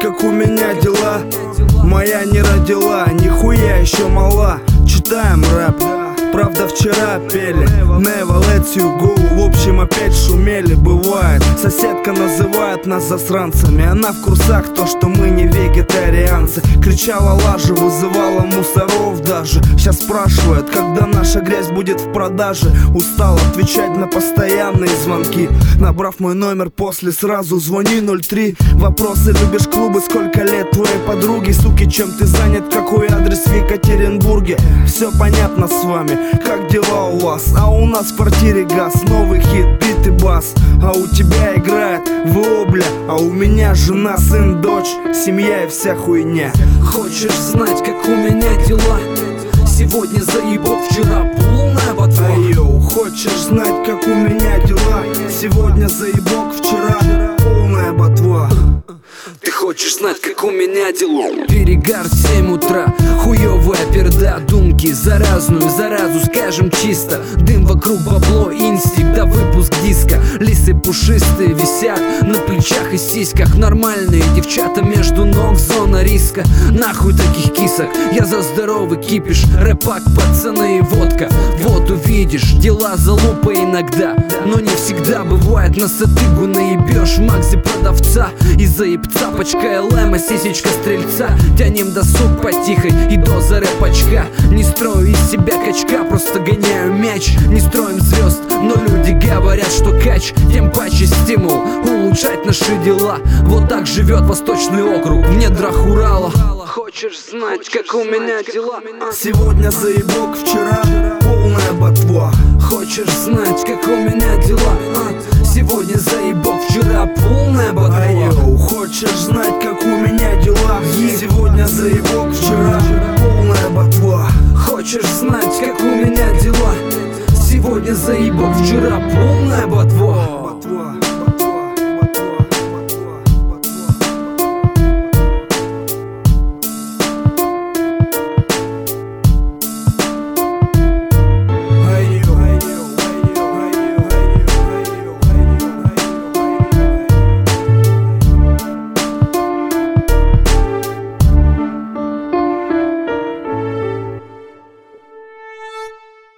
как у меня дела? Моя не родила, нихуя еще мала. Читаем рэп, правда вчера пели Never let you go, в общем опять шумели. Бывает, соседка называет нас засранцами. Она в курсах то, что мы не вегетарианцы. Кричала лажи, вызывала мусоров даже. Сейчас спрашивает, когда наша грязь будет в продаже. Устал отвечать на постоянные звонки. Набрав мой номер после, сразу звони 03. Вопросы: любишь клубы, сколько лет твоей подруги? Суки, чем ты занят, какой адрес в Екатеринбурге? Все понятно с вами, как дела у вас? А у нас в квартире газ, новый хит, бит и бас. А у тебя играет вобля, а у меня жена, сын, дочь, семья и вся хуйня. Хочешь знать, как у меня дела? Сегодня заебок, вчера полная ботва. Айоу, хочешь знать, как у меня дела? Сегодня заебок, вчера полная ботва. Ты хочешь знать, как у меня дела? Перегар в 7 утра, хуёвая перда, думки заразную заразу, скажем чисто. Дым вокруг, бабло, инстинкт, да выпуск диска. Лисы пушистые висят на плечах и сиськах. Нормальные девчата между ног, зона риска. Нахуй таких кисок, я за здоровый кипиш. Рэпак, пацаны и водка. Вот увидишь, дела залупа иногда, но не всегда бывает. На сатыгу наебёшь Макси продавца и заебца, пачка ЛМ, сисечка стрельца. Тянем досуг потихой и доза рэпачка. Не строю из себя качка, просто гоняю мяч. Не строим звезд, но люди говорят, что кач. Тем паче стимул улучшать наши дела. Вот так живет Восточный округ в недрах Урала. Хочешь знать, как у меня дела? Сегодня заебок, вчера полная ботва. Хочешь знать, как у меня дела? Сегодня заебок, вчера полная ботва. Айоу, хочешь знать, как у меня дела? Сегодня заебок, вчера полная ботва. Хочешь знать, как у меня дела? Сегодня заебок, вчера полная ботва.